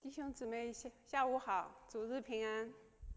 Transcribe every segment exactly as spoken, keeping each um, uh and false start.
弟兄姊妹下下午好，主日平安。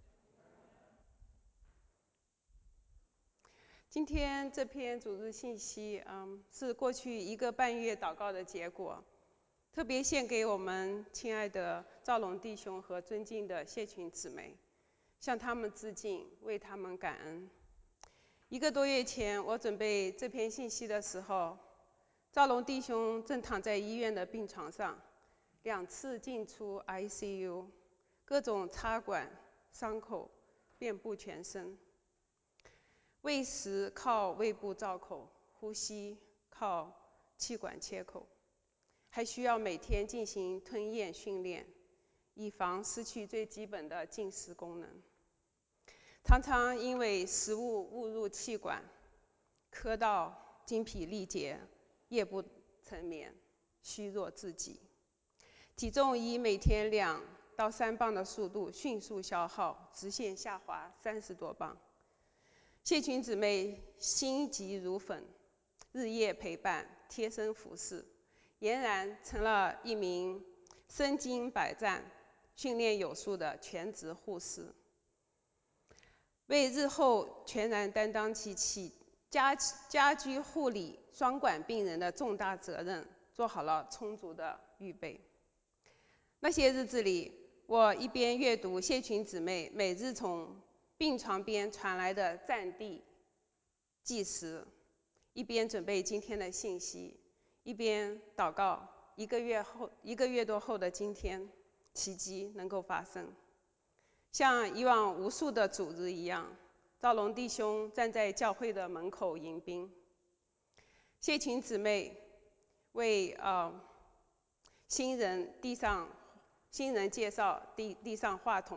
今天这篇主日信息，嗯，是过去一个半月祷告的结果，特别献给我们亲爱的赵龙弟兄和尊敬的谢群姊妹，向他们致敬，为他们感恩。一个多月前，我准备这篇信息的时候，赵龙弟兄正躺在医院的病床上，两次进出 I C U， 各种插管、伤口遍布全身。喂食靠胃部造口，呼吸靠气管切口，还需要每天进行吞咽训练，以防失去最基本的进食功能。常常因为食物误入气管，咳到精疲力竭，夜不成眠，虚弱至极。体重以每天两到三磅的速度迅速消耗，直线下滑三十多磅。谢群姊妹心急如焚，日夜陪伴，贴身服侍，俨然成了一名身经百战、训练有素的全职护士，为日后全然担当起起家家居护理双管病人的重大责任，做好了充足的预备。那些日子里，我一边阅读谢群姊妹每日从病床边传来的战地纪实，一边准备今天的信息，一边祷告一个月后一个月多后的今天，奇迹能够发生。像以往无数的主日一样，赵龙弟兄站在教会的门口迎宾，谢群姊妹为呃新人递上新人介绍递递上话筒。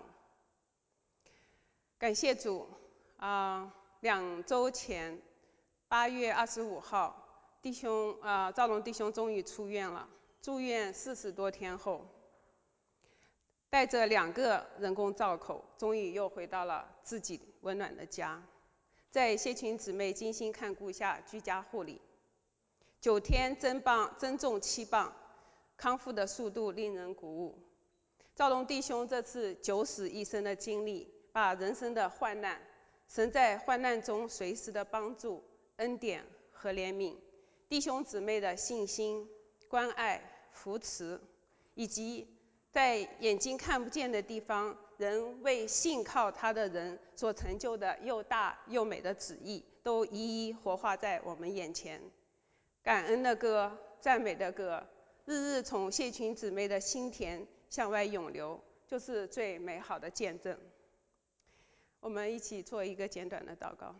感谢主，啊、呃，两周前，八月二十五号，弟兄啊、呃，赵龙弟兄终于出院了。住院四十多天后，带着两个人工造口，终于又回到了自己温暖的家。在谢群姊妹精心看顾下，居家护理，九天增磅增重七磅，康复的速度令人鼓舞。赵龙弟兄这次九死一生的经历，把人生的患难，神在患难中随时的帮助、恩典和怜悯，弟兄姊妹的信心、关爱、扶持，以及在眼睛看不见的地方，人为信靠他的人所成就的又大又美的旨意，都一一活化在我们眼前。感恩的歌、赞美的歌，日日从谢群姊妹的心田向外涌流，就是最美好的见证。我们一起做一个简短的祷告。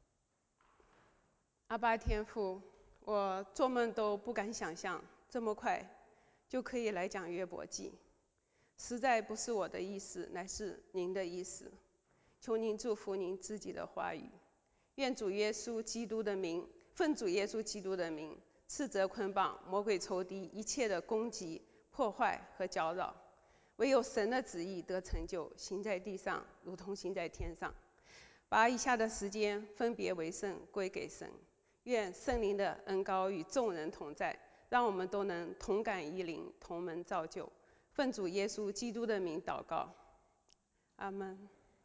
阿爸天父，我做梦都不敢想象，这么快就可以来讲约伯记，实在不是我的意思，乃是您的意思。求您祝福您自己的话语，愿主耶稣基督的名，奉主耶稣基督的名，斥责捆绑魔鬼仇敌一切的攻击、破坏和搅扰。唯有神的旨意得成就，行在地上如同行在天上。把以下的时间分别为圣，归给神。愿圣灵的恩膏与众人同在，让我们都能同感一灵，同门造就。奉主耶稣基督的名祷告，阿们。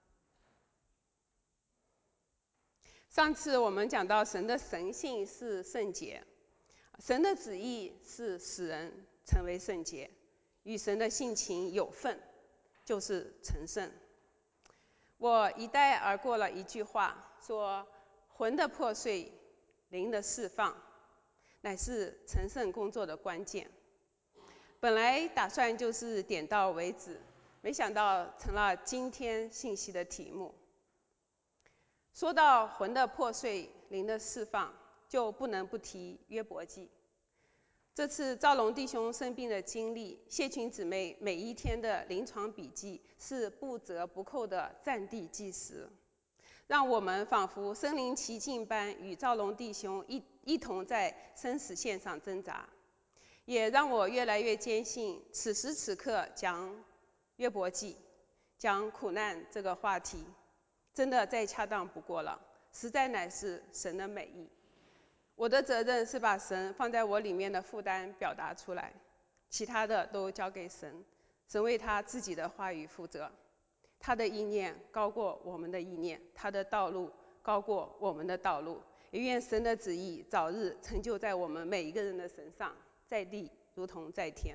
上次我们讲到神的神性是圣洁，神的旨意是使人成为圣洁，与神的性情有份，就是成圣。我一带而过了一句话，说魂的破碎，灵的释放，乃是成圣工作的关键。本来打算就是点到为止，没想到成了今天信息的题目。说到魂的破碎，灵的释放，就不能不提约伯记。这次赵龙弟兄生病的经历，谢群姊妹每一天的临床笔记，是不折不扣的战地纪实，让我们仿佛身临其境般与赵龙弟兄一一同在生死线上挣扎，也让我越来越坚信，此时此刻讲约伯记、讲苦难这个话题，真的再恰当不过了，实在乃是神的美意。我的责任是把神放在我里面的负担表达出来，其他的都交给神。 神为他自己的话语负责，他的意念高过我们的意念，他的道路高过我们的道路。也愿神的旨意早日成就在我们每一个人的身上，在地如同在天。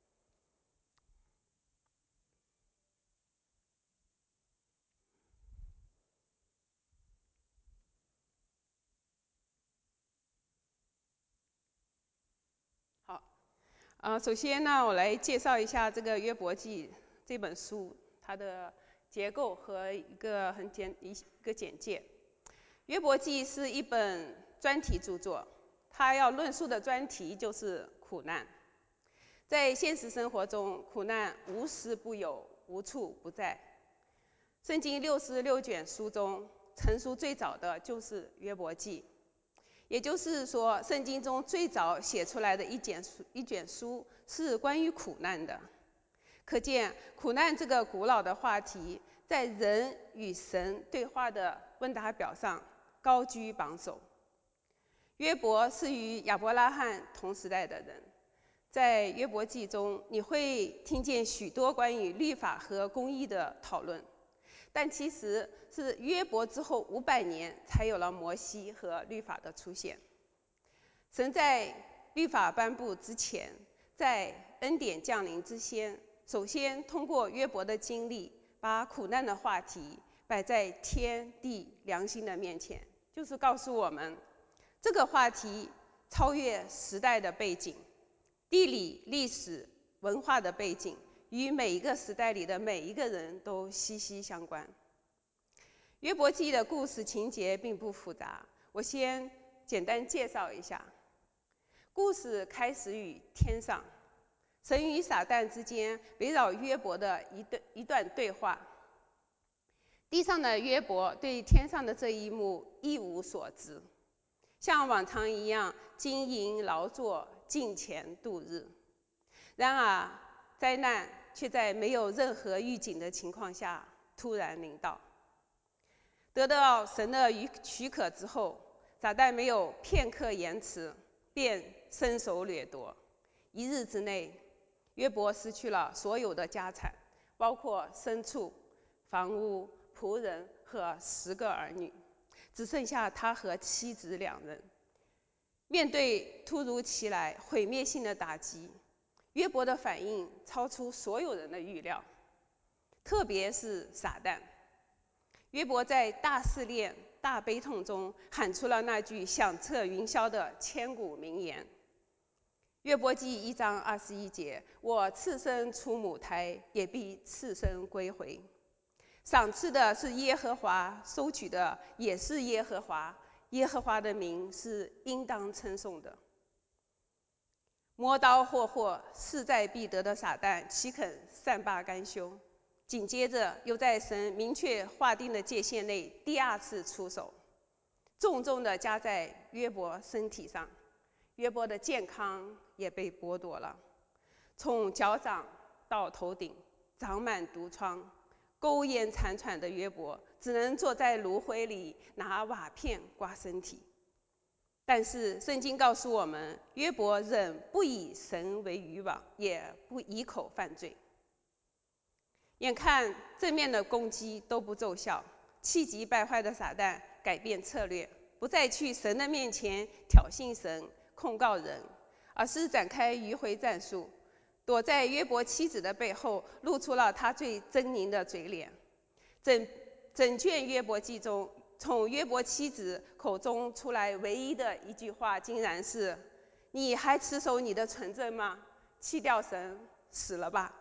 好，呃，首先呢，我来介绍一下这个《约伯记》这本书，它的结构和一个很简一个简介。《约伯记》是一本专题著作，它要论述的专题就是苦难。在现实生活中，苦难无时不有，无处不在。圣经六十六卷书中，成书最早的就是《约伯记》。也就是说，圣经中最早写出来的一卷书一卷书是关于苦难的。可见，苦难这个古老的话题，在人与神对话的问答表上高居榜首。约伯是与亚伯拉罕同时代的人，在约伯记中，你会听见许多关于律法和公义的讨论。但其实是约伯之后五百年才有了摩西和律法的出现。神在律法颁布之前，在恩典降临之先，首先通过约伯的经历，把苦难的话题摆在天地良心的面前，就是告诉我们，这个话题超越时代的背景、地理、历史、文化的背景，与每一个时代里的每一个人都息息相关。约伯记的故事情节并不复杂，我先简单介绍一下。故事开始于天上，神与撒旦之间围绕约伯的一段一段对话。地上的约伯对天上的这一幕一无所知，像往常一样经营劳作，金钱度日。然而灾难却在没有任何预警的情况下突然临到。得到神的许可之后，撒旦没有片刻延迟，便伸手掠夺。一日之内，约伯失去了所有的家产，包括牲畜、房屋、仆人和十个儿女，只剩下他和妻子两人。面对突如其来毁灭性的打击，约伯的反应超出所有人的预料，特别是撒旦。约伯在大试炼、大悲痛中喊出了那句响彻云霄的千古名言。约伯记一章二十一节：我赤身出母胎，也必赤身归回。赏赐的是耶和华，收取的也是耶和华，耶和华的名是应当称颂的。磨刀霍霍、势在必得的撒旦岂肯善罢甘休？紧接着又在神明确划定的界限内第二次出手，重重地加在约伯身体上。约伯的健康也被剥夺了，从脚掌到头顶长满毒疮，苟延残喘的约伯只能坐在炉灰里拿瓦片刮身体。但是圣经告诉我们，约伯仍不以神为渔网，也不以口犯罪。眼看正面的攻击都不奏效，气急败坏的撒旦改变策略，不再去神的面前挑衅神、控告人，而是展开迂回战术，躲在约伯妻子的背后，露出了他最狰狞的嘴脸。整整卷约伯记中，从约伯妻子口中出来唯一的一句话，竟然是：你还持守你的纯正吗？弃掉神，死了吧。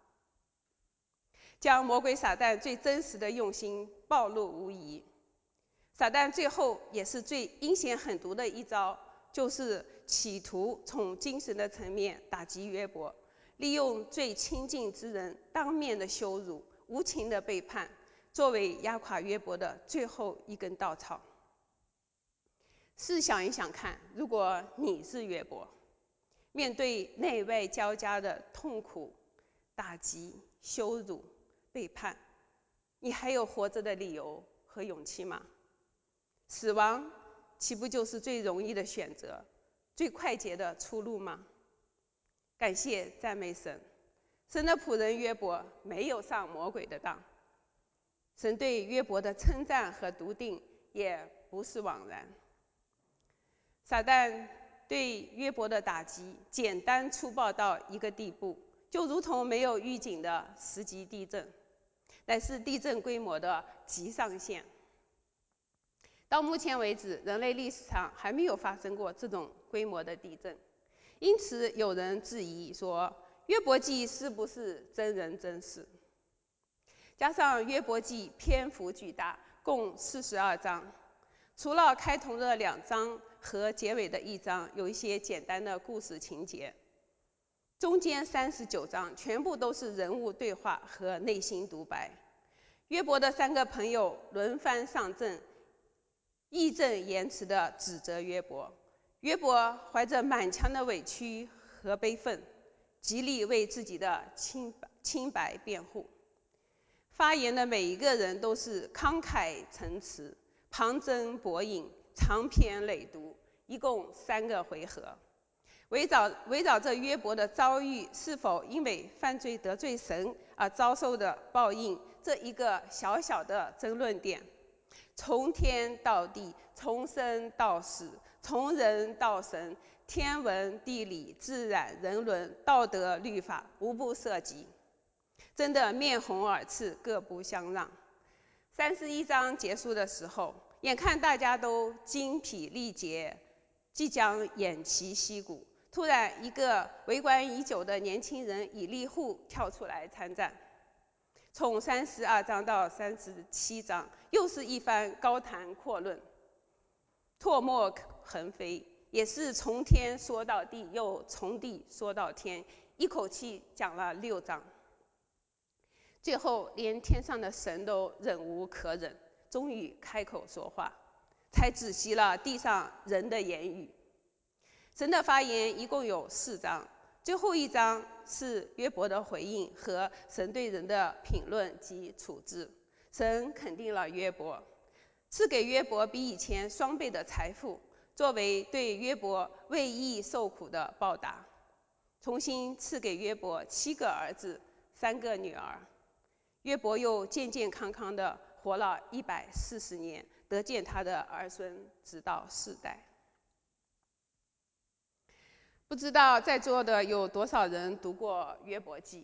将魔鬼撒旦最真实的用心暴露无遗。撒旦最后也是最阴险狠毒的一招，就是企图从精神的层面打击约伯，利用最亲近之人当面的羞辱、无情的背叛，作为压垮约伯的最后一根稻草。试想一想看，如果你是约伯，面对内外交加的痛苦、打击、羞辱、背叛，你还有活着的理由和勇气吗？死亡岂不就是最容易的选择、最快捷的出路吗？感谢赞美神， 神的仆人约伯没有上魔鬼的当，神对约伯的称赞和笃定也不是枉然。撒旦对约伯的打击简单粗暴到一个地步，就如同没有预警的十级地震，乃是地震规模的极上限。到目前为止，人类历史上还没有发生过这种规模的地震，因此有人质疑说，约伯记是不是真人真事？加上约伯记篇幅巨大，共四十二章，除了开头的两章和结尾的一章有一些简单的故事情节，中间三十九章全部都是人物对话和内心独白。约伯的三个朋友轮番上阵，义正言辞地指责约伯。约伯怀着满腔的委屈和悲愤，极力为自己的清白清白辩护。发言的每一个人都是慷慨陈词，旁征博引，长篇累牍，一共三个回合，围绕围绕着约伯的遭遇是否因为犯罪得罪神而遭受的报应这一个小小的争论点，从天到地，从生到死，从人到神，天文地理自然人伦道德律法无不涉及，真的面红耳赤，各不相让。三十一章结束的时候，眼看大家都精疲力竭，即将偃旗息鼓，突然一个围观已久的年轻人以利户跳出来参战。从三十二章到三十七章，又是一番高谈阔论，唾沫横飞，也是从天说到地，又从地说到天，一口气讲了六章。最后连天上的神都忍无可忍，终于开口说话，才止息了地上人的言语。神的发言一共有四章，最后一章是约伯的回应和神对人的评论及处置。神肯定了约伯，赐给约伯比以前双倍的财富，作为对约伯为义受苦的报答。重新赐给约伯七个儿子，三个女儿。约伯又健健康康地活了一百四十年，得见他的儿孙，直到四代。不知道在座的有多少人读过约伯记？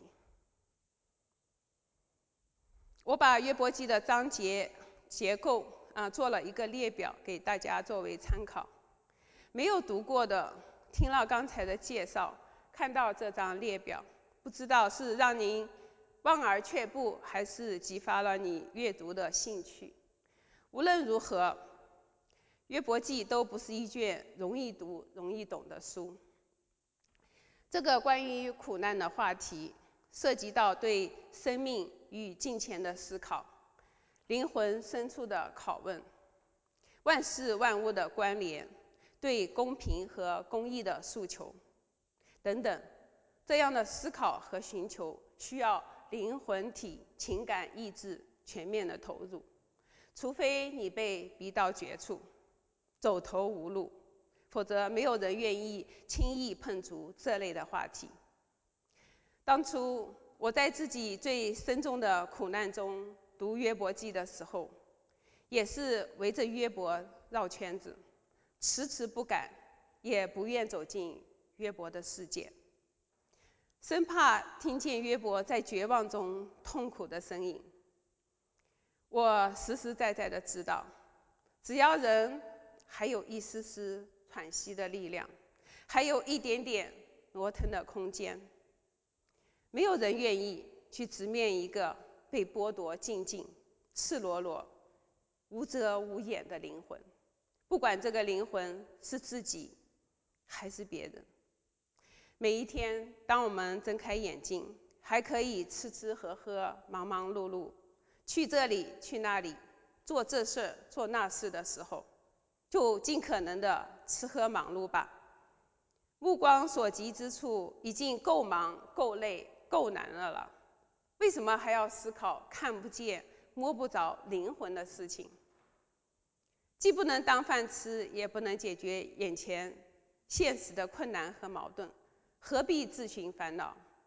我把约伯记的章节结构啊、呃、做了一个列表给大家作为参考。没有读过的，听了刚才的介绍，看到这张列表，不知道是让您望而却步，还是激发了你阅读的兴趣。无论如何，约伯记都不是一卷容易读、容易懂的书。这个关于苦难的话题，涉及到对生命与金钱的思考，灵魂深处的拷问，万事万物的关联，对公平和公义的诉求等等。这样的思考和寻求需要灵魂体、情感、意志全面的投入，除非你被逼到绝处，走投无路，否则没有人愿意轻易碰触这类的话题。当初我在自己最深重的苦难中读约伯记的时候，也是围着约伯绕圈子，迟迟不敢，也不愿走进约伯的世界，生怕听见约伯在绝望中痛苦的声音。我实实在在的知道，只要人还有一丝丝喘息的力量，还有一点点挪腾的空间，没有人愿意去直面一个被剥夺净尽、赤裸裸、无遮无掩的灵魂，不管这个灵魂是自己还是别人。每一天，当我们睁开眼睛，还可以吃吃喝喝、忙忙碌碌，去这里去那里，做这事做那事的时候，就尽可能的吃喝忙碌吧。目光所及之处已经够忙、够累、够难了了，为什么还要思考看不见、摸不着灵魂的事情？既不能当饭吃，也不能解决眼前现实的困难和矛盾，何必自寻烦恼？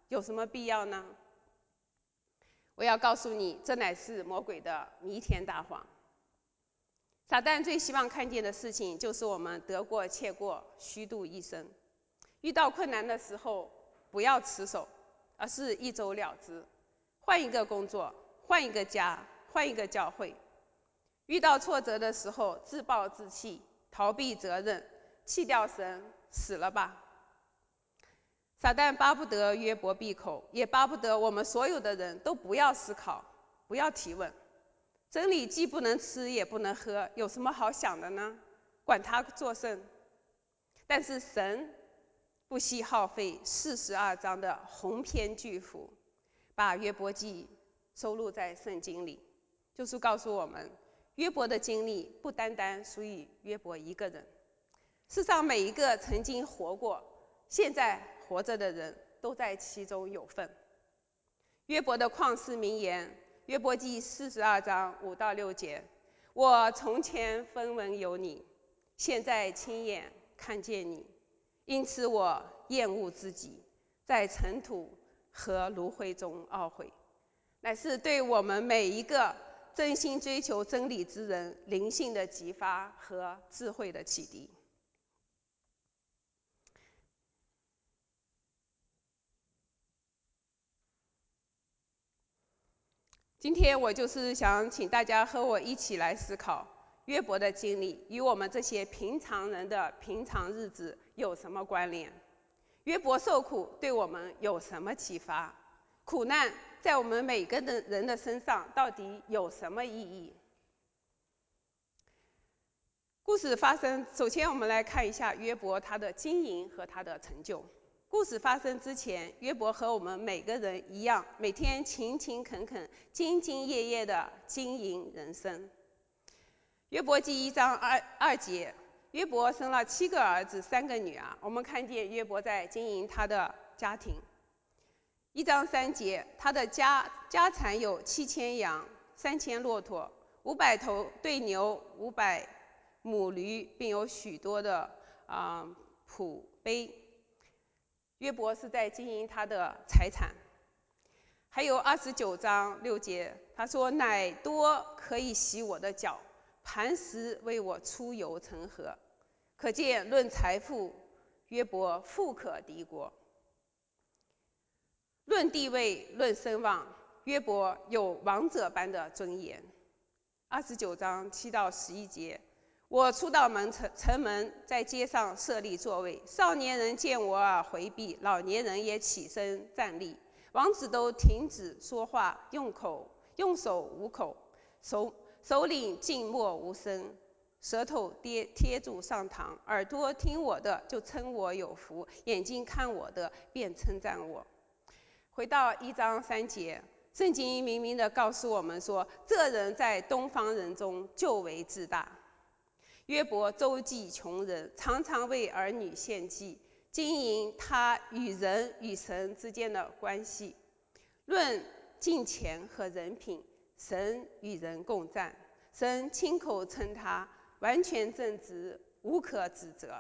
有什么必要呢？我要告诉你，这乃是魔鬼的弥天大谎。撒旦最希望看见的事情，就是我们得过且过，虚度一生。遇到困难的时候，不要持守，而是一走了之，换一个工作，换一个家，换一个教会。遇到挫折的时候，自暴自弃，逃避责任，弃掉神，死了吧。撒旦巴不得约伯闭口，也巴不得我们所有的人都不要思考，不要提问。真理既不能吃也不能喝，有什么好想的呢？管他作甚。但是神不惜耗费四十二章的鸿篇巨幅，把约伯记收录在圣经里，就是告诉我们，约伯的经历不单单属于约伯一个人，世上每一个曾经活过、现在活着的人都在其中有份。约伯的旷世名言，约伯记四十二章五到六节：我从前分文有你，现在亲眼看见你，因此我厌恶自己，在尘土和炉灰中懊悔。乃是对我们每一个真心追求真理之人灵性的激发和智慧的启迪。今天我就是想请大家和我一起来思考约伯的经历与我们这些平常人的平常日子有什么关联？约伯受苦对我们有什么启发？苦难在我们每个人的身上到底有什么意义？故事发生，首先我们来看一下约伯他的经营和他的成就。故事发生之前，约伯和我们每个人一样，每天勤勤恳恳、兢兢业业地经营人生。约伯记一章二二节，约伯生了七个儿子，三个女儿。我们看见约伯在经营他的家庭。一章三节，他的家家产有七千羊、三千骆驼、五百头对牛、五百母驴，并有许多的啊、呃、仆婢。约伯是在经营他的财产。还有二十九章六节，他说：“奶多可以洗我的脚，磐石为我出油成河。”可见论财富，约伯富可敌国；论地位、论声望，约伯有王者般的尊严。二十九章七到十一节，我出到门城城门，在街上设立座位。少年人见我而回避，老年人也起身站立。王子都停止说话，用口用手捂口，首首领静默无声，舌头贴贴住上膛，耳朵听我的就称我有福，眼睛看我的便称赞我。回到一章三节，圣经明明地告诉我们说，这人在东方人中就为自大。约伯周济穷人，常常为儿女献祭，经营他与人与神之间的关系。论金钱和人品，神与人共赞，神亲口称他完全正直，无可指责。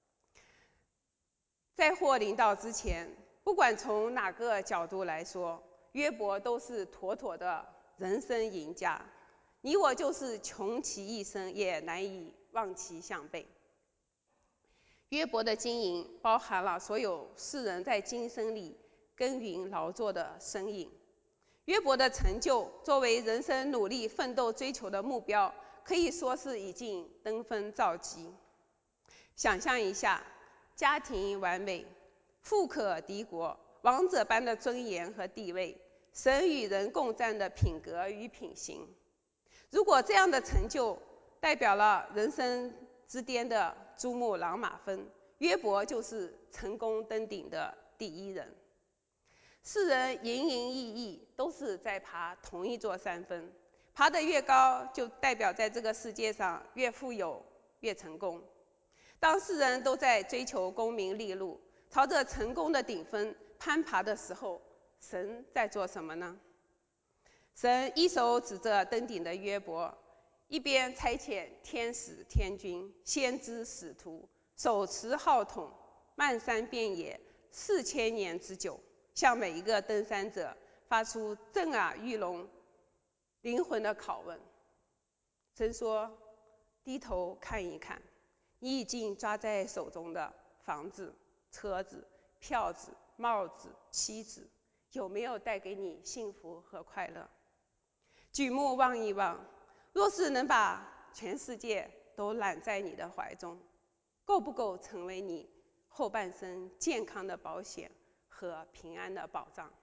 灾祸临到之前，不管从哪个角度来说，约伯都是妥妥的人生赢家。你我就是穷其一生，也难以望其项背。约伯的经营包含了所有世人在今生里耕耘劳作的身影。约伯的成就，作为人生努力奋斗追求的目标，可以说是已经登峰造极。想象一下，家庭完美，富可敌国，王者般的尊严和地位，神与人共赞的品格与品行。如果这样的成就代表了人生之巅的珠穆朗玛峰，约伯就是成功登顶的第一人。世人营营役役，都是在爬同一座山峰，爬得越高，就代表在这个世界上越富有、越成功。当世人都在追求功名利禄，朝着成功的顶峰攀爬的时候，神在做什么呢？神一手指着登顶的约伯，一边差遣天使天君、先知使徒，手持号筒，漫山遍野四千年之久， 向每一个登山者发出震耳欲聋、灵魂的拷问。神说：低头看一看，你已经抓在手中的房子、车子、票子、帽子、妻子，有没有带给你幸福和快乐？举目望一望，若是能把全世界都揽在你的怀中，够不够成为你后半生健康的保险和平安的保障？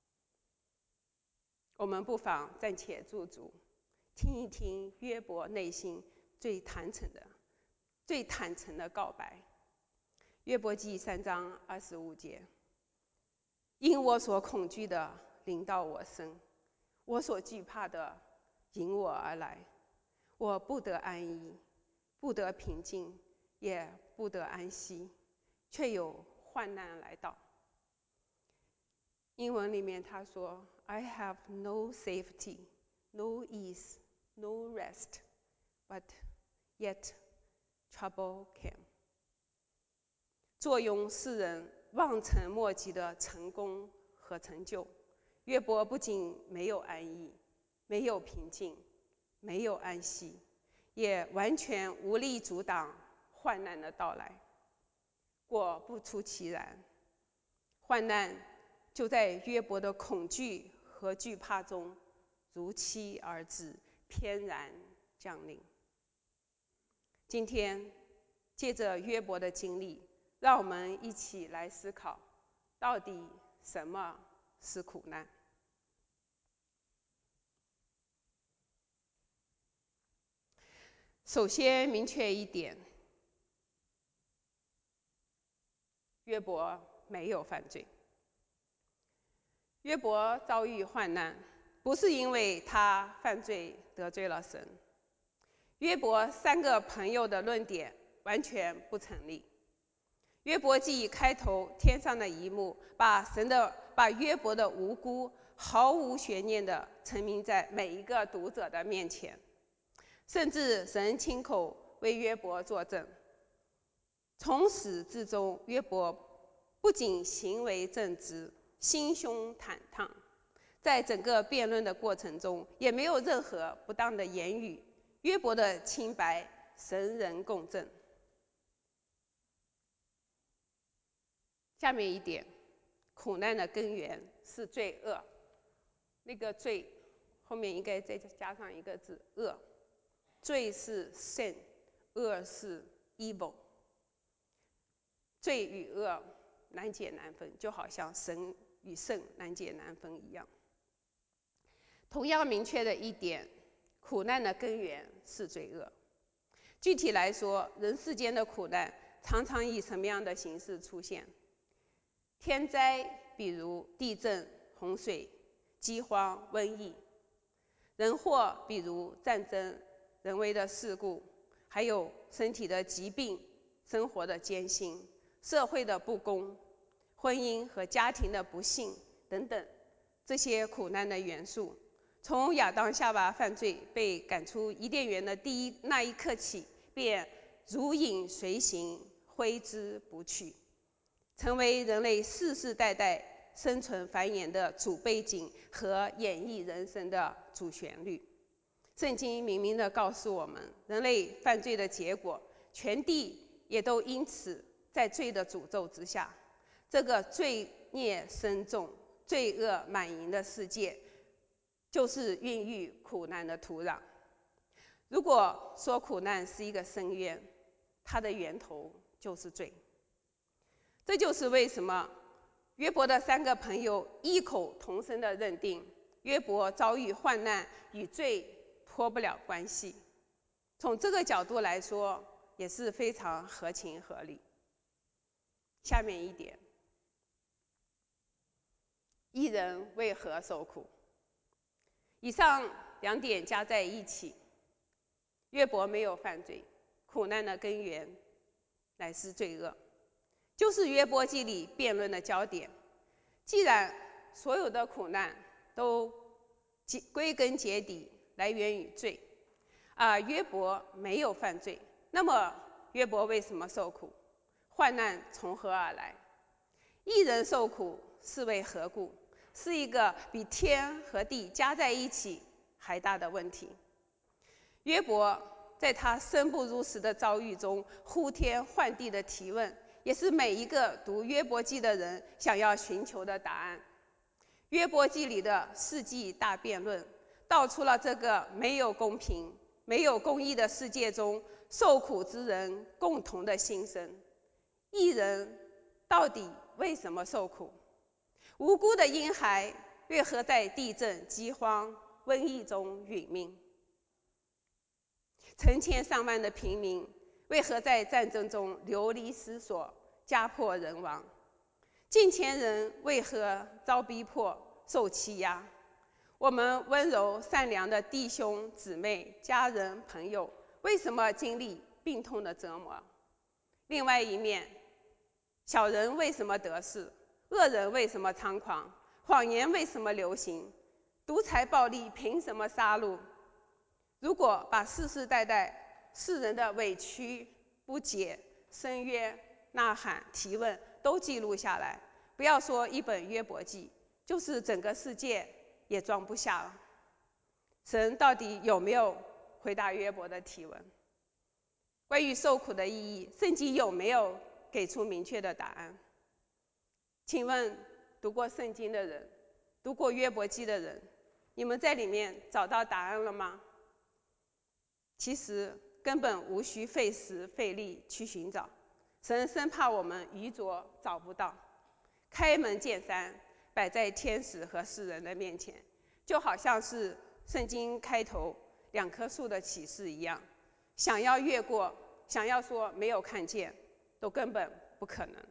我们不妨暂且驻足，听一听约伯内心最坦诚的、最坦诚的告白。约伯记三章二十五节：因我所恐惧的临到我身，我所惧怕的迎我而来，我不得安逸，不得平静，也不得安息，却有患难来到。英文里面他说 I have no safety, no ease, no rest, but yet trouble came。 坐拥世人望尘莫及的成功和成就，约伯不仅没有安逸，没有平静，没有安息，也完全无力阻挡患难的到来。果不出其然，患难就在约伯的恐惧和惧怕中如期而至，翩然降临。今天借着约伯的经历，让我们一起来思考，到底什么是苦难？首先明确一点，约伯没有犯罪。约伯遭遇患难，不是因为他犯罪得罪了神。约伯三个朋友的论点完全不成立。约伯记开头天上的一幕，把神的把约伯的无辜毫无悬念地陈明在每一个读者的面前，甚至神亲口为约伯作证。从始至终，约伯不仅行为正直，心胸坦荡，在整个辩论的过程中也没有任何不当的言语。约伯的清白神人共证。下面一点，苦难的根源是罪恶。那个罪后面应该再加上一个字恶。罪是 sin， 恶是 evil。罪与恶难解难分，就好像神与圣难解难分一样。同样明确的一点，苦难的根源是罪恶。具体来说，人世间的苦难常常以什么样的形式出现？天灾，比如地震、洪水、饥荒、瘟疫；人祸，比如战争、人为的事故，还有身体的疾病、生活的艰辛、社会的不公、婚姻和家庭的不幸等等，这些苦难的元素，从亚当夏娃犯罪被赶出伊甸园的第一那一刻起，便如影随形，挥之不去，成为人类世世代代生存繁衍的主背景和演绎人生的主旋律。圣经明明地告诉我们，人类犯罪的结果，全地也都因此在罪的诅咒之下。这个罪孽深重、罪恶满盈的世界，就是孕育苦难的土壤。如果说苦难是一个深渊，它的源头就是罪。这就是为什么约伯的三个朋友异口同声地认定，约伯遭遇患难与罪脱不了关系。从这个角度来说，也是非常合情合理。下面一点，义人为何受苦？以上两点加在一起，约伯没有犯罪，苦难的根源乃是罪恶，就是约伯记里辩论的焦点。既然所有的苦难都归根结底来源于罪，而约伯没有犯罪，那么约伯为什么受苦？患难从何而来？义人受苦是为何故？是一个比天和地加在一起还大的问题。约伯在他生不如死的遭遇中呼天唤地的提问，也是每一个读约伯记的人想要寻求的答案。约伯记里的世纪大辩论，道出了这个没有公平、没有公义的世界中受苦之人共同的心声。义人到底为什么受苦？无辜的婴孩为何在地震、饥荒、瘟疫中殒命？成千上万的平民为何在战争中流离失所、家破人亡？近千人为何遭逼迫、受欺压？我们温柔善良的弟兄姊妹、家人朋友为什么经历病痛的折磨？另外一面，小人为什么得势？恶人为什么猖狂？谎言为什么流行？独裁暴力凭什么杀戮？如果把世世代代世人的委屈、不解、申冤、呐喊、提问都记录下来，不要说一本约伯记，就是整个世界也装不下了。神到底有没有回答约伯的提问？关于受苦的意义，圣经有没有给出明确的答案？请问读过圣经的人，读过约伯记的人，你们在里面找到答案了吗？其实根本无需费时费力去寻找，神生怕我们愚拙找不到，开门见山摆在天使和世人的面前，就好像是圣经开头两棵树的启示一样，想要越过，想要说没有看见，都根本不可能。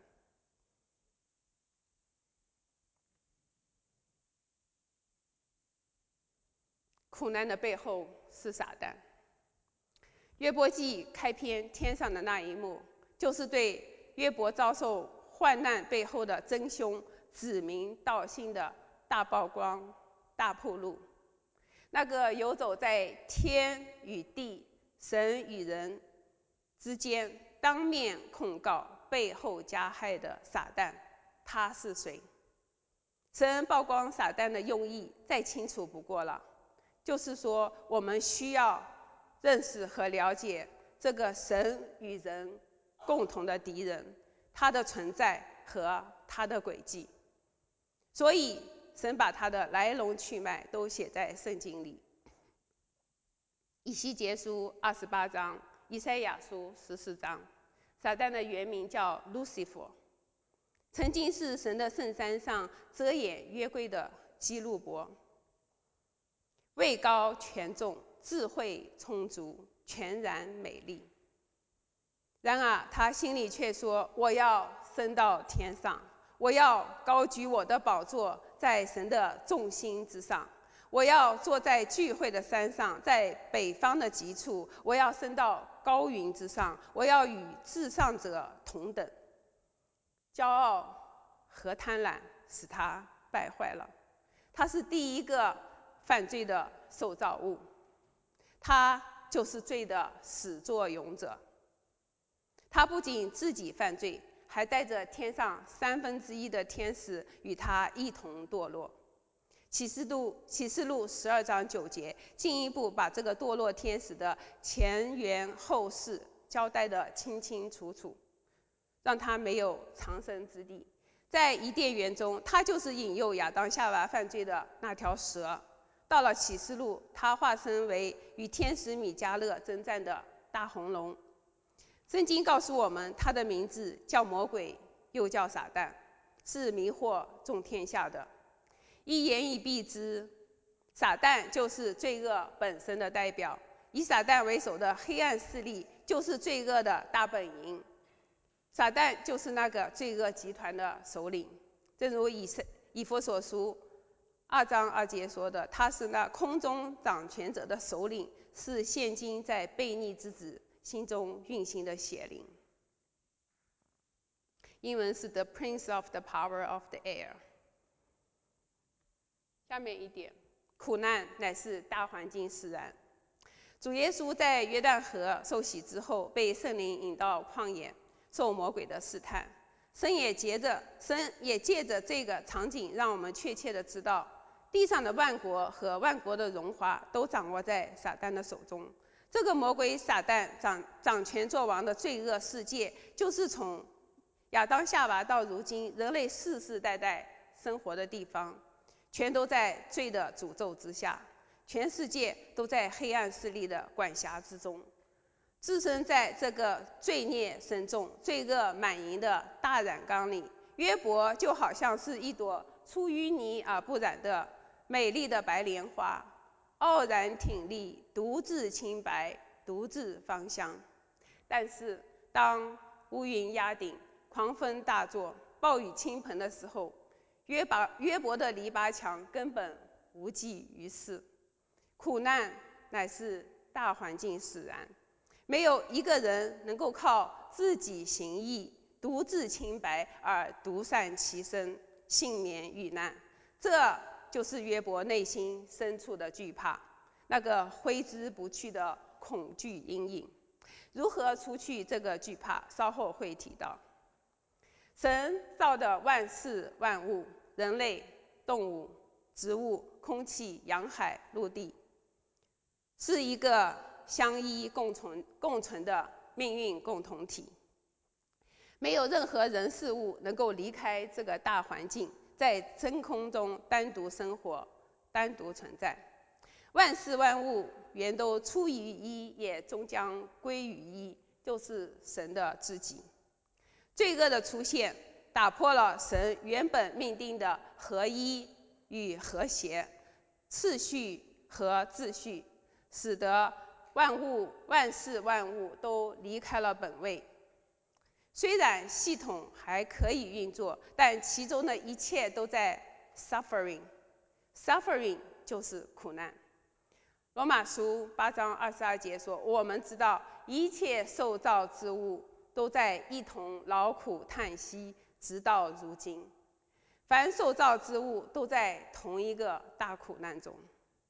苦难的背后是撒旦。约伯记开篇天上的那一幕，就是对约伯遭受患难背后的真凶指名道姓的大曝光、大暴露。那个游走在天与地、神与人之间，当面控告、背后加害的撒旦，他是谁？神曝光撒旦的用意再清楚不过了，就是说我们需要认识和了解这个神与人共同的敌人，他的存在和他的轨迹。所以神把他的来龙去脉都写在圣经里。以西结书二十八章，以赛亚书十四章。撒旦的原名叫 Lucifer， 曾经是神的圣山上遮掩约柜的基路伯，位高权重，智慧充足，全然美丽。然而他心里却说，我要升到天上，我要高举我的宝座在神的众星之上，我要坐在聚会的山上，在北方的极处，我要升到高云之上，我要与至上者同等。骄傲和贪婪使他败坏了，他是第一个犯罪的受造物，他就是罪的始作俑者。他不仅自己犯罪，还带着天上三分之一的天使与他一同堕落。启示录启示录十二章九节进一步把这个堕落天使的前缘后事交代得清清楚楚，让他没有藏身之地。在伊甸园中，他就是引诱亚当夏娃犯罪的那条蛇。到了启示录，他化身为与天使米迦勒征战的大红龙。圣经告诉我们，他的名字叫魔鬼，又叫撒旦，是迷惑众天下的。一言以蔽之，撒旦就是罪恶本身的代表，以撒旦为首的黑暗势力就是罪恶的大本营，撒旦就是那个罪恶集团的首领。正如以以弗所书二章二节说的，他是那空中掌权者的首领，是现今在悖逆之子心中运行的邪灵。英文是 The Prince of the Power of the Air。 下面一点，苦难乃是大环境使然。主耶稣在约旦河受洗之后，被圣灵引到旷野，受魔鬼的试探。 神也借着神也借着这个场景，让我们确切的知道，地上的万国和万国的荣华都掌握在撒旦的手中。这个魔鬼撒旦掌掌权作王的罪恶世界，就是从亚当夏娃到如今人类世世代代生活的地方，全都在罪的诅咒之下，全世界都在黑暗势力的管辖之中。置身在这个罪孽深重、罪恶满盈的大染缸里，约伯就好像是一朵出淤泥而不染的美丽的白莲花，傲然挺立，独自清白，独自芳香。但是当乌云压顶，狂风大作，暴雨倾盆的时候，约伯约伯的篱笆墙根本无济于事。苦难乃是大环境使然，没有一个人能够靠自己行义，独自清白而独善其身，幸免遇难。这就是约伯内心深处的惧怕，那个挥之不去的恐惧阴影。如何除去这个惧怕，稍后会提到。神造的万事万物，人类、动物、植物、空气、洋海、陆地，是一个相依共存共存的命运共同体。没有任何人事物能够离开这个大环境，在真空中单独生活、单独存在。万事万物原都出于一，也终将归于一，就是神的自己。罪恶的出现打破了神原本命定的合一与和谐、次序和秩序，使得万物万事万物都离开了本位。虽然系统还可以运作，但其中的一切都在 suffering suffering 就是苦难。罗马书八章二十二节说，我们知道一切受造之物都在一同劳苦叹息，直到如今。凡受造之物都在同一个大苦难中。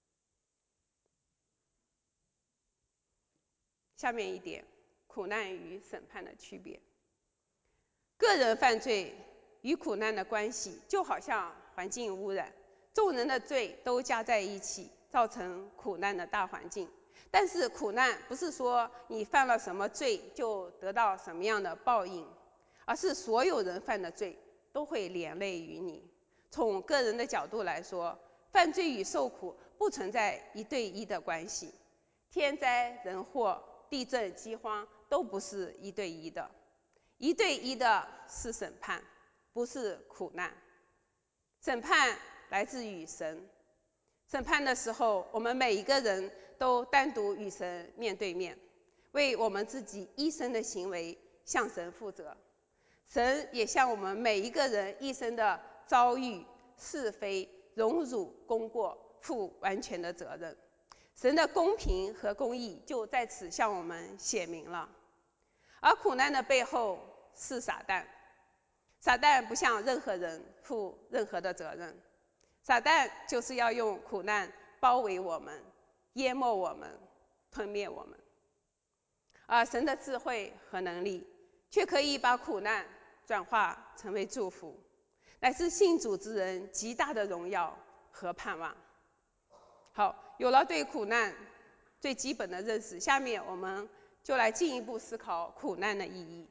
下面一点，苦难与审判的区别。个人犯罪与苦难的关系就好像环境污染，众人的罪都加在一起，造成苦难的大环境。但是苦难不是说你犯了什么罪就得到什么样的报应，而是所有人犯的罪都会连累于你。从个人的角度来说，犯罪与受苦不存在一对一的关系，天灾人祸、地震饥荒都不是一对一的，一对一的是审判，不是苦难。审判来自于神，审判的时候，我们每一个人都单独与神面对面，为我们自己一生的行为向神负责。神也向我们每一个人一生的遭遇、是非、荣辱、功过负完全的责任。神的公平和公义就在此向我们显明了。而苦难的背后是撒旦，撒旦不向任何人负任何的责任，撒旦就是要用苦难包围我们、淹没我们、吞灭我们。而神的智慧和能力却可以把苦难转化成为祝福，乃是信主之人极大的荣耀和盼望。好，有了对苦难最基本的认识，下面我们就来进一步思考苦难的意义。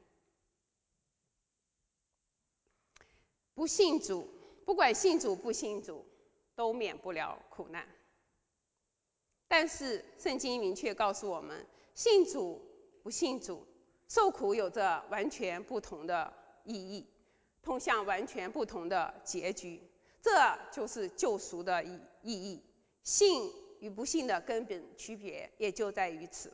不信主，不管信主不信主，都免不了苦难。但是圣经明确告诉我们，信主不信主，受苦有着完全不同的意义，通向完全不同的结局。这就是救赎的意义。信与不信的根本区别也就在于此。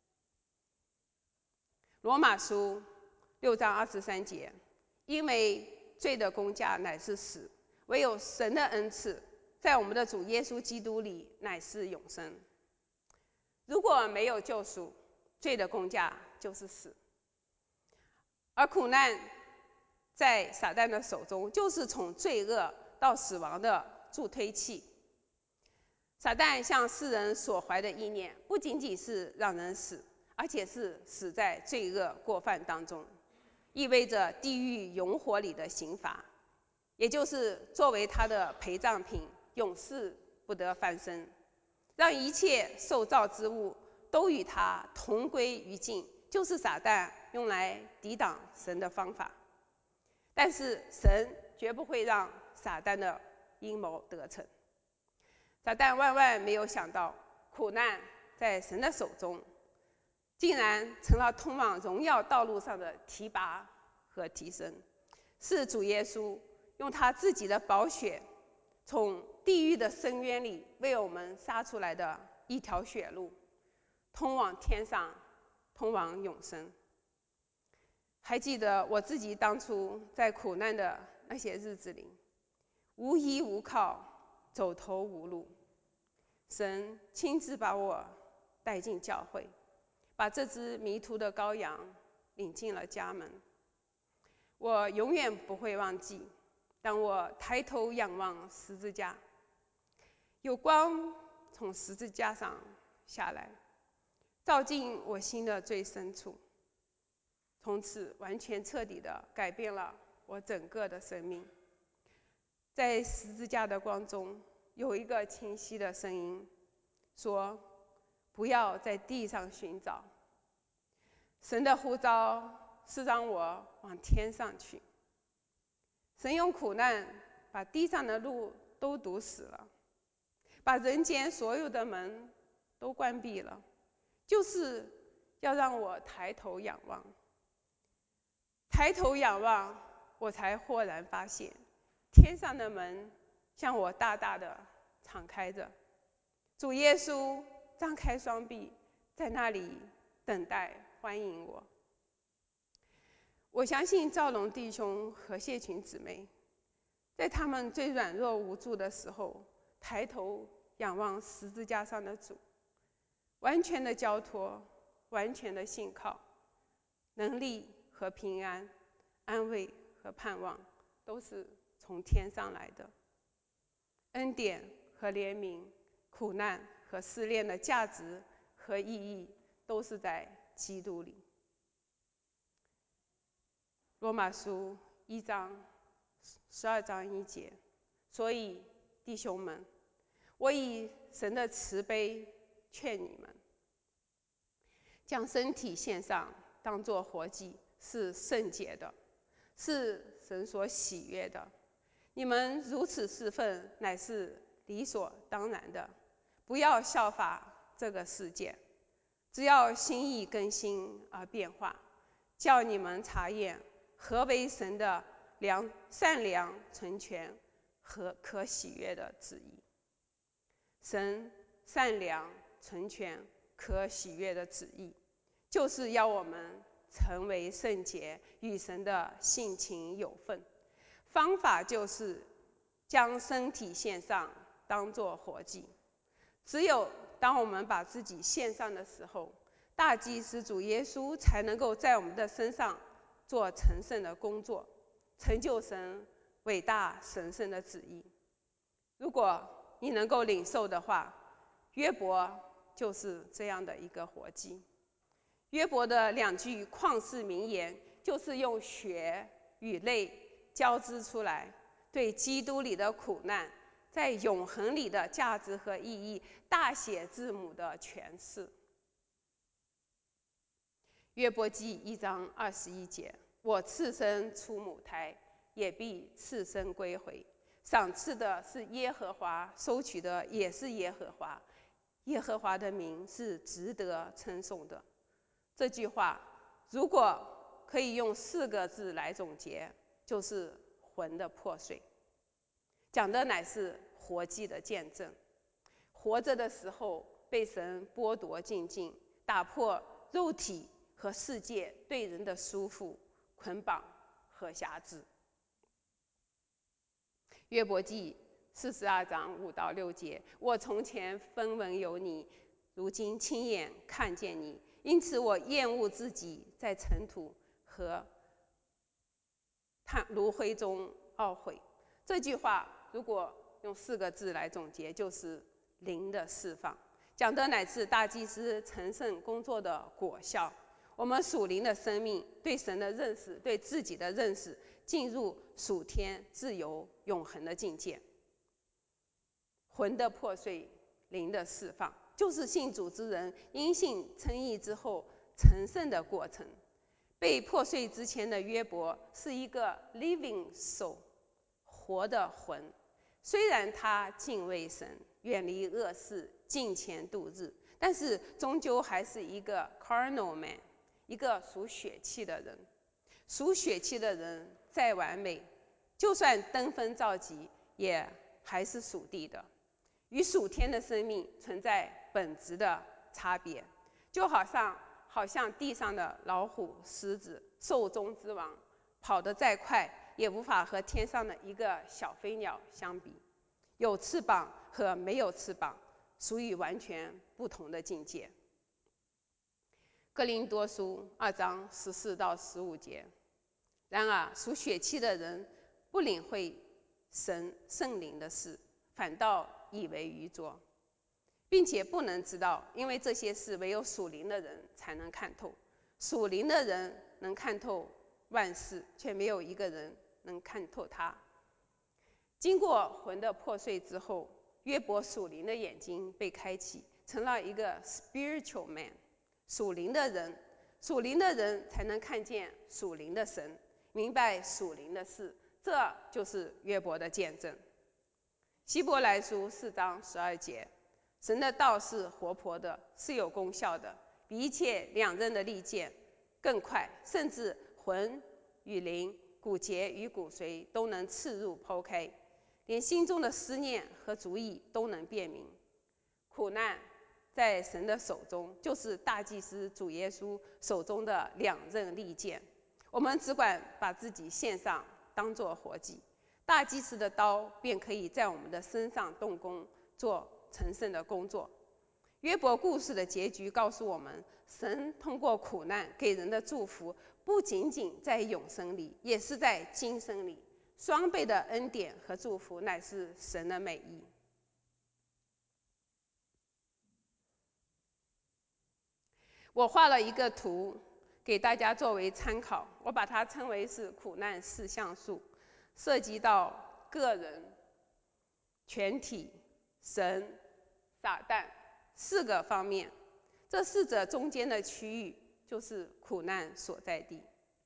罗马书六章二十三节，因为罪的工价乃是死，唯有神的恩赐在我们的主耶稣基督里乃是永生。如果没有救赎，罪的工价就是死。而苦难在撒旦的手中，就是从罪恶到死亡的助推器。撒旦向世人所怀的意念，不仅仅是让人死，而且是死在罪恶过犯当中。 意味着地狱永火里的刑罚，也就是作为他的陪葬品，永世不得翻身，让一切受造之物都与他同归于尽，就是撒旦用来抵挡神的方法。但是神绝不会让撒旦的阴谋得逞。撒旦万万没有想到，苦难在神的手中竟然成了通往荣耀道路上的提拔和提升，是主耶稣用他自己的宝血从地狱的深渊里为我们杀出来的一条血路，通往天上，通往永生。还记得我自己当初在苦难的那些日子里，无依无靠，走投无路，神亲自把我带进教会，把这只迷途的羔羊领进了家门。我永远不会忘记，当我抬头仰望十字架，有光从十字架上下来，照进我心的最深处，从此完全彻底地改变了我整个的生命。在十字架的光中，有一个清晰的声音说，不要在地上寻找，神的呼召是让我往天上去。神用苦难把地上的路都堵死了，把人间所有的门都关闭了，就是要让我抬头仰望。抬头仰望，我才豁然发现，天上的门向我大大的敞开着，主耶稣张开双臂，在那里等待欢迎我。我相信赵龙弟兄和谢群姊妹，在他们最软弱无助的时候，抬头仰望十字架上的主，完全的交托，完全的信靠，能力和平安，安慰和盼望，都是从天上来的。恩典和怜悯，苦难和试炼的价值和意义，都是在基督里。罗马书一章十二章一节，所以弟兄们，我以神的慈悲劝你们，将身体献上，当作活祭，是圣洁的，是神所喜悦的。你们如此侍奉，乃是理所当然的。不要效法这个世界，只要心意更新而变化，叫你们查验何为神的良善良、纯全和可喜悦的旨意。神善良、纯全、可喜悦的旨意，就是要我们成为圣洁，与神的性情有份。方法就是将身体献上，当作活祭。只有当我们把自己献上的时候，大祭司主耶稣才能够在我们的身上做成圣的工作，成就神伟大神圣的旨意。如果你能够领受的话，约伯就是这样的一个活祭。约伯的两句旷世名言，就是用血与泪交织出来，对基督里的苦难在永恒里的价值和意义大写字母的诠释。约伯记一章二十一节，我赤身出母胎，也必赤身归回。赏赐的是耶和华，收取的也是耶和华。耶和华的名是值得称颂的。这句话如果可以用四个字来总结，就是魂的破碎。讲的乃是活祭的见证，活着的时候被神剥夺净尽，打破肉体和世界对人的束缚、捆绑和辖制。约伯记四十二章五到六节，我从前分闻有你，如今亲眼看见你，因此我厌恶自己，在尘土和炉灰中懊悔。这句话如果用四个字来总结，就是灵的释放，讲的乃是大祭司成圣工作的果效。 我们属灵的生命对神的认识，对自己的认识，进入属天自由永恒的境界。魂的破碎，灵的释放，就是信主之人因信称义之后成圣的过程。被破碎之前的约伯是一个 living soul， 活的魂，虽然他敬畏神，远离恶事，敬虔度日，但是终究还是一个 carnal man， 一个属血气的人。属血气的人再完美，就算登峰造极，也还是属地的，与属天的生命存在本质的差别。就好像好像地上的老虎、狮子，兽中之王，跑得再快，也无法和天上的一个小飞鸟相比。有翅膀和没有翅膀，属于完全不同的境界。哥林多书二章十四到十五节。然而，属血气的人不领会神圣灵的事，反倒以为愚拙，并且不能知道，因为这些事唯有属灵的人才能看透。属灵的人能看透万事，却没有一个人能看透他。经过魂的破碎之后，约伯属灵的眼睛被开启，成了一个 spiritual man。 属灵的人，属灵的人才能看见属灵的神，明白属灵的事，这就是约伯的见证。希伯来书四章十二节，神的道是活泼的，是有功效的，比一切两刃的利剑更快，甚至魂与灵、骨节与骨髓都能刺入剖开，连心中的思念和主意都能辨明。苦难在神的手中，就是大祭司主耶稣手中的两刃利剑。我们只管把自己献上，当作活祭，大祭司的刀便可以在我们的身上动工，做成圣的工作。约伯故事的结局告诉我们，神通过苦难给人的祝福，不仅仅在永生里，也是在今生里。双倍的恩典和祝福乃是神的美意。我画了一个图给大家作为参考，我把它称为是苦难四象数，涉及到个人、全体、神、撒旦四个方面。这四者中间的区域就是苦难所在地。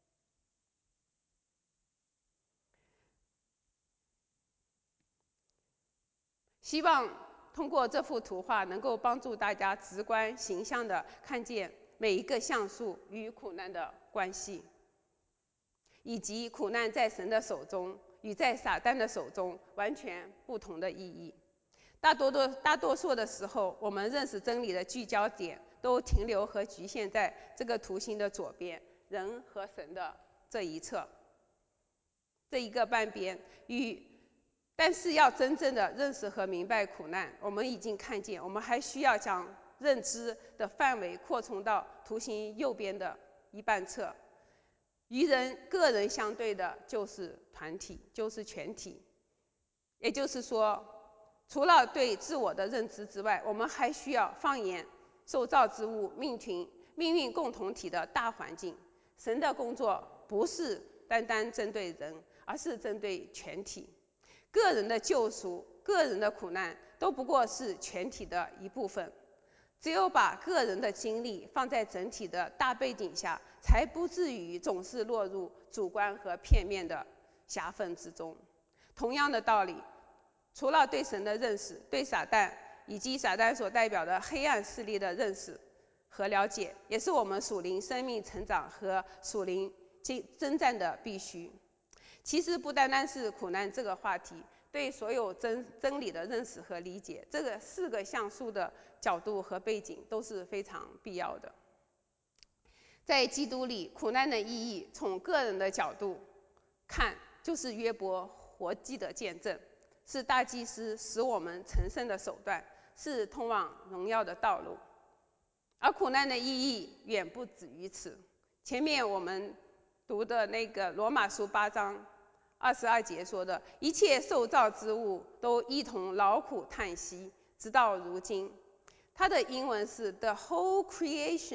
希望通过这幅图画能够帮助大家直观形象地看见每一个象数与苦难的关系，以及苦难在神的手中与在撒旦的手中完全不同的意义。大多多大多数的时候，我们认识真理的聚焦点都停留和局限在这个图形的左边，人和神的这一侧，这一个半边。与但是要真正的认识和明白苦难，我们已经看见，我们还需要将认知的范围扩充到图形右边的一半侧。与人个人相对的就是团体，就是全体。也就是说，除了对自我的认知之外，我们还需要放眼受造之物、命群、命运共同体的大环境。神的工作不是单单针对人，而是针对全体。个人的救赎、个人的苦难都不过是全体的一部分。只有把个人的经历放在整体的大背景下，才不至于总是落入主观和片面的狭缝之中。同样的道理，除了对神的认识，对撒旦以及撒旦所代表的黑暗势力的认识和了解，也是我们属灵生命成长和属灵征战的必须。其实不单单是苦难这个话题，对所有 真, 真理的认识和理解，这个四个象数的角度和背景都是非常必要的。在基督里，苦难的意义从个人的角度看，就是约伯活祭的见证，是大祭司使我们成圣的手段，是通往荣耀的道路。而苦难的意义远不止于此。前面我们读的那个罗马书八章二十二节说的，一切受造之物都一同劳苦叹息，直到如今。它的英文是 The whole creation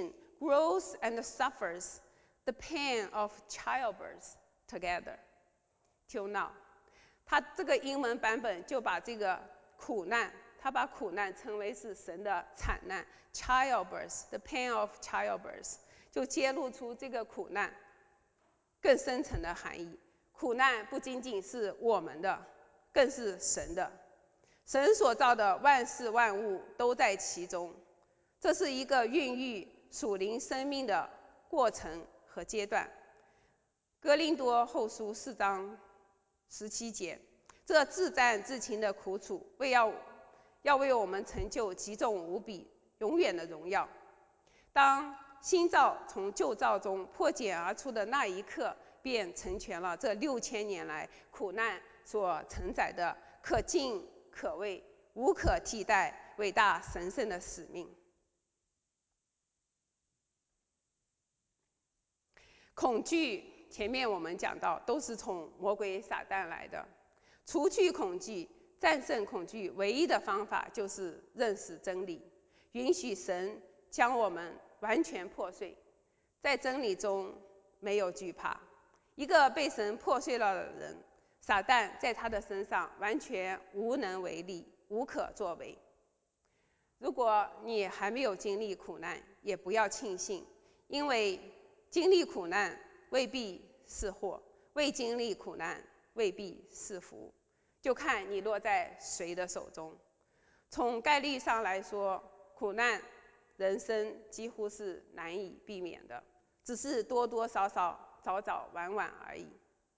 grows and suffers the pain of childbirth together till now。 他这个英文版本就把这个苦难，他把苦难称为是神的惨难 childbirth the pain of childbirth， 就揭露出这个苦难更深层的含义。苦难不仅仅是我们的，更是神的。神所造的万事万物都在其中，这是一个孕育属灵生命的过程和阶段。哥林多后书四章十七节，这自战自勤的苦楚，为要要为我们成就极重无比、永远的荣耀。当新造从旧造中破茧而出的那一刻，便成全了这六千年来苦难所承载的可敬可畏、无可替代、伟大神圣的使命。恐惧，前面我们讲到，都是从魔鬼撒旦来的。除去恐惧，战胜恐惧，唯一的方法就是认识真理，允许神将我们完全破碎，在真理中没有惧怕。一个被神破碎了的人，撒旦在他的身上完全无能为力，无可作为。如果你还没有经历苦难，也不要庆幸，因为经历苦难未必是祸，未经历苦难未必是福，就看你落在谁的手中。从概率上来说，苦难人生几乎是难以避免的，只是多多少少、早早晚晚而已。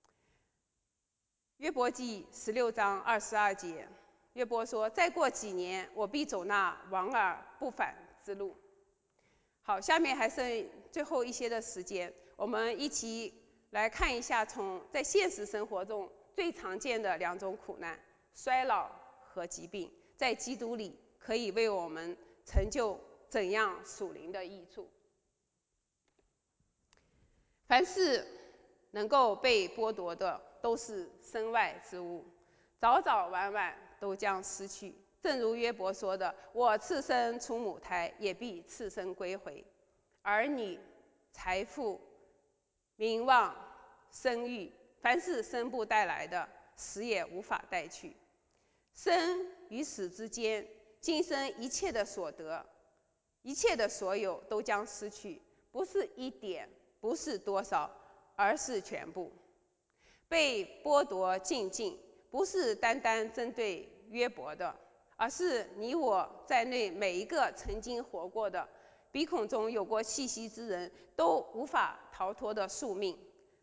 约伯记十六章二十二节，约伯说：“再过几年，我必走那往而不返之路。”好，下面还剩最后一些的时间，我们一起来看一下从在现实生活中最常见的两种苦难：衰老和疾病，在基督里可以为我们成就怎样属灵的益处。凡是能够被剥夺的，都是身外之物，早早晚晚都将失去。正如约伯说的：“我赤身出母胎，也必赤身归回。儿女、财富、名望、声誉，凡是生不带来的，死也无法带去。生与死之间，今生一切的所得，一切的所有都将失去，不是一点，不是多少，而是全部。被剥夺尽尽，不是单单针对约伯的，而是你我在内每一个曾经活过的、鼻孔中有过气息之人都无法逃脱的宿命。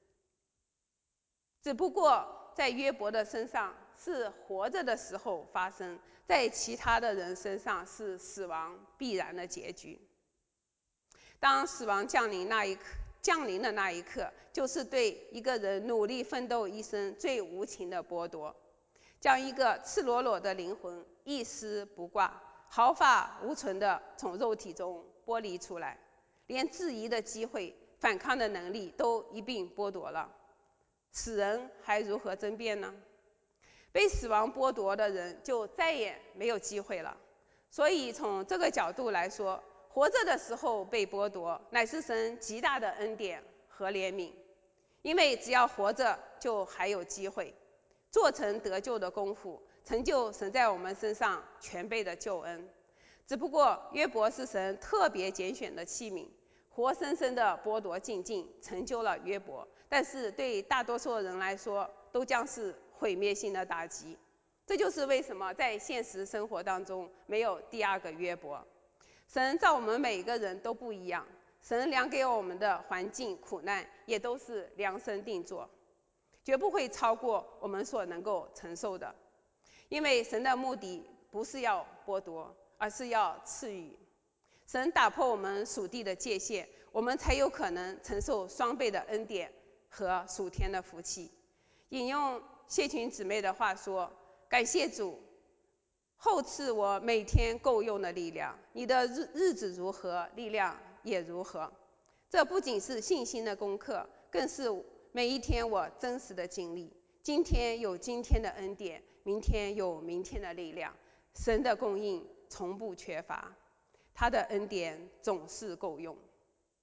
只不过在约伯的身上是活着的时候发生，在其他的人身上是死亡必然的结局。当死亡降临那一刻降临的那一刻，就是对一个人努力奋斗一生最无情的剥夺，将一个赤裸裸的灵魂一丝不挂、毫发无存地从肉体中剥离出来，连质疑的机会、反抗的能力都一并剥夺了。死人还如何争辩呢？被死亡剥夺的人就再也没有机会了。所以从这个角度来说，活着的时候被剥夺，乃是神极大的恩典和怜悯。因为只要活着，就还有机会做成得救的功夫，成就神在我们身上全备的救恩。只不过约伯是神特别拣选的器皿，活生生的剥夺尽尽，成就了约伯，但是对大多数人来说，都将是毁灭性的打击。这就是为什么在现实生活当中没有第二个约伯。神造我们每一个人都不一样，神量给我们的环境苦难也都是量身定做，绝不会超过我们所能够承受的。因为神的目的不是要剥夺，而是要赐予。神打破我们属地的界限，我们才有可能承受双倍的恩典和属天的福气。引用谢群姊妹的话说：“感谢主，厚赐我每天够用的力量，你的日日子如何，力量也如何。”这不仅是信心的功课，更是每一天我真实的经历。今天有今天的恩典，明天有明天的力量。神的供应从不缺乏，他的恩典总是够用。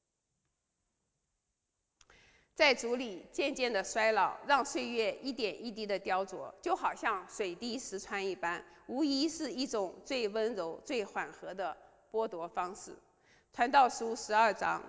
在主里渐渐的衰老，让岁月一点一滴的雕琢，就好像水滴石穿一般，无疑是一种最温柔、最缓和的剥夺方式。传道书十二章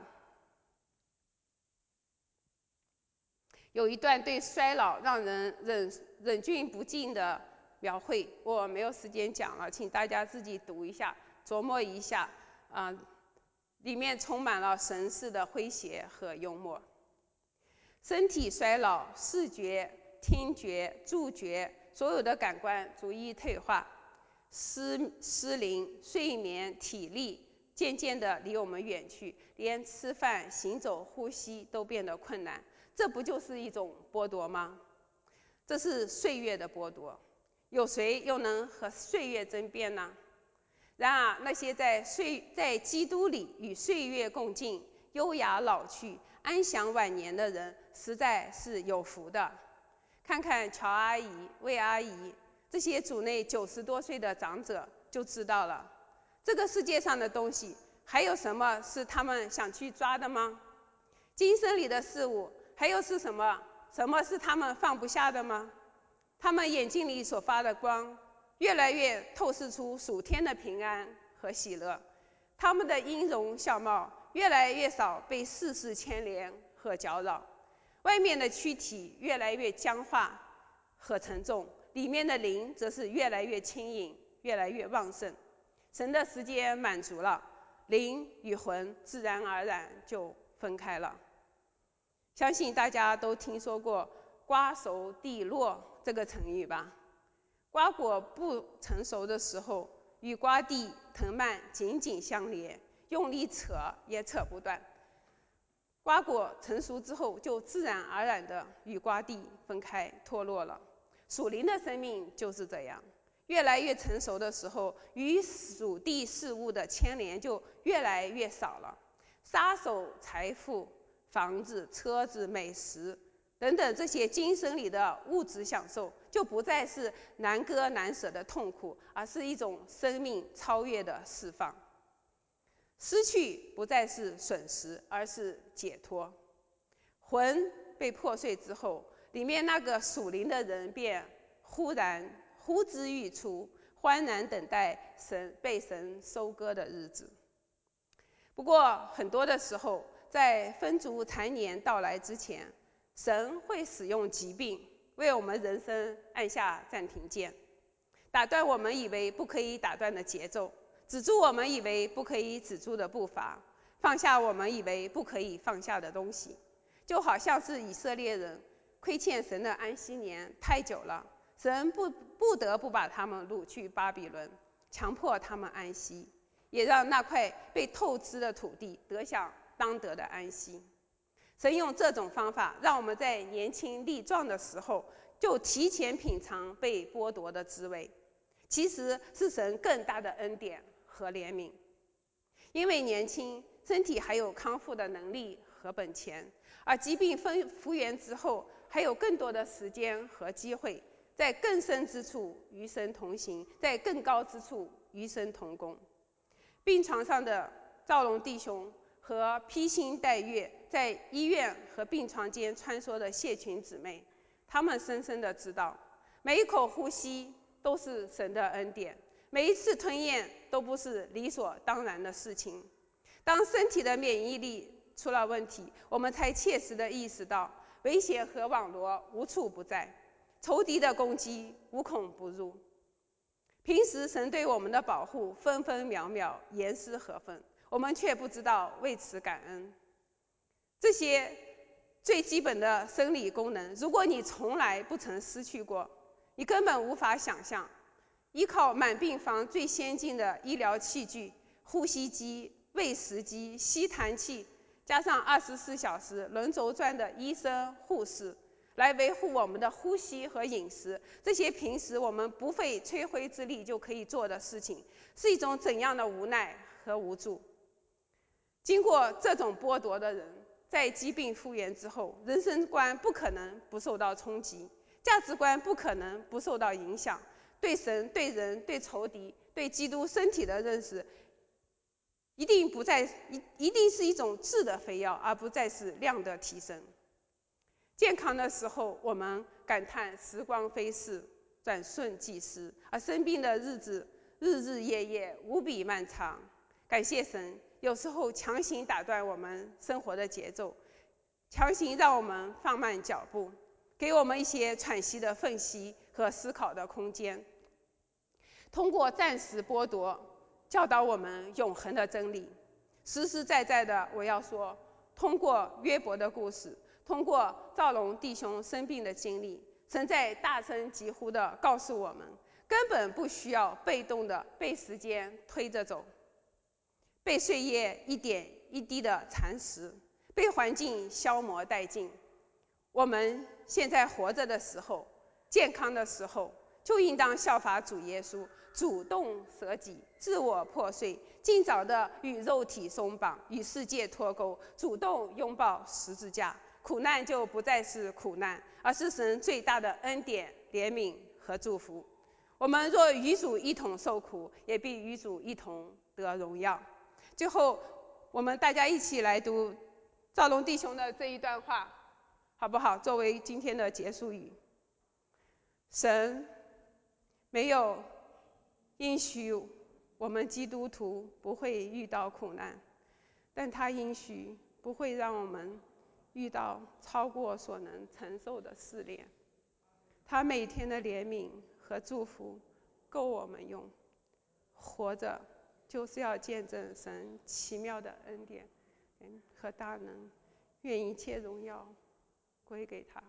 有一段对衰老让人忍忍俊不禁的描绘，我没有时间讲了，请大家自己读一下，琢磨一下啊、呃，里面充满了神似的诙谐和幽默。身体衰老，视觉、听觉、触觉所有的感官逐一退化，失失灵，睡眠、体力渐渐地离我们远去，连吃饭、行走、呼吸都变得困难。这不就是一种剥夺吗？这是岁月的剥夺，有谁又能和岁月争辩呢？然而，那些在岁在基督里与岁月共进、优雅老去、安享晚年的人，实在是有福的。看看乔阿姨、魏阿姨这些主内九十多岁的长者，就知道了。这个世界上的东西，还有什么是他们想去抓的吗？今生里的事物，还有是什么？什么是他们放不下的吗？他们眼睛里所发的光，越来越透视出属天的平安和喜乐。他们的音容笑貌，越来越少被世事牵连和搅扰。外面的躯体越来越僵化和沉重，里面的灵则是越来越轻盈，越来越旺盛。神的时间满足了，灵与魂自然而然就分开了。相信大家都听说过瓜熟蒂落这个成语吧？瓜果不成熟的时候，与瓜蒂藤蔓紧紧相连，用力扯也扯不断。瓜果成熟之后，就自然而然地与瓜蒂分开脱落了。属灵的生命就是这样，越来越成熟的时候，与属地事物的牵连就越来越少了。杀手、财富、房子、车子、美食等等这些今生里的物质享受，就不再是难割难舍的痛苦，而是一种生命超越的释放。失去不再是损失，而是解脱。魂被破碎之后，里面那个属灵的人便忽然呼之欲出，欢然等待神被神收割的日子。不过很多的时候，在分足残年到来之前，神会使用疾病为我们人生按下暂停键，打断我们以为不可以打断的节奏，止住我们以为不可以止住的步伐，放下我们以为不可以放下的东西。就好像是以色列人亏欠神的安息年太久了，神不不得不把他们掳去巴比伦，强迫他们安息，也让那块被透支的土地得享当得的安息。神用这种方法，让我们在年轻力壮的时候，就提前品尝被剥夺的滋味，其实是神更大的恩典和怜悯。因为年轻，身体还有康复的能力和本钱，而疾病复原之后，还有更多的时间和机会，在更深之处与神同行，在更高之处与神同工。病床上的赵龙弟兄和披星戴月在医院和病床间穿梭的谢群姊妹，他们深深地知道，每一口呼吸都是神的恩典，每一次吞咽都不是理所当然的事情。当身体的免疫力出了问题，我们才切实地意识到，危险和网罗无处不在，仇敌的攻击无孔不入。平时神对我们的保护分分秒秒严丝合缝，我们却不知道为此感恩。这些最基本的生理功能，如果你从来不曾失去过，你根本无法想象，依靠满病房最先进的医疗器具，呼吸机、喂食机、吸痰器，加上二十四小时轮轴转的医生护士，来维护我们的呼吸和饮食，这些平时我们不费吹灰之力就可以做的事情，是一种怎样的无奈和无助。经过这种剥夺的人，在疾病复原之后，人生观不可能不受到冲击，价值观不可能不受到影响，对神、对人、对仇敌、对基督身体的认识，一定不再一一定是一种质的飞跃，而不再是量的提升。 健康的时候，我们感叹时光飞逝，转瞬即逝；而生病的日子，日日夜夜无比漫长。感谢神，有时候强行打断我们生活的节奏，强行让我们放慢脚步，给我们一些喘息的缝隙和思考的空间。通过暂时剥夺，教导我们永恒的真理。实实在在的，我要说，通过约伯的故事，通过赵龙弟兄生病的经历，神在大声疾呼地告诉我们，根本不需要被动地被时间推着走，被岁月一点一滴地蚕食，被环境消磨殆尽。我们现在活着的时候，健康的时候，就应当效法主耶稣，主动舍己，自我破碎，尽早的与肉体松绑，与世界脱钩，主动拥抱十字架。苦难就不再是苦难，而是神最大的恩典、怜悯和祝福。我们若与主一同受苦，也必与主一同得荣耀。最后，我们大家一起来读赵龙弟兄的这一段话，好不好？作为今天的结束语。神没有应许我们基督徒不会遇到苦难，但他应许不会让我们遇到超过所能承受的试炼。他每天的怜悯和祝福够我们用。活着就是要见证神奇妙的恩典和大能，愿一切荣耀归给他。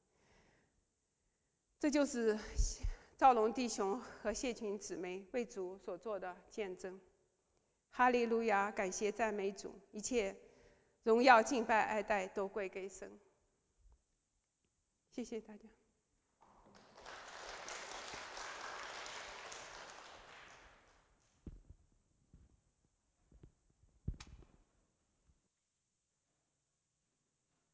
这就是赵龙弟兄和谢群姊妹为主所做的见证。哈利路亚，感谢赞美主，一切荣耀敬拜爱戴都归给神。谢谢大家。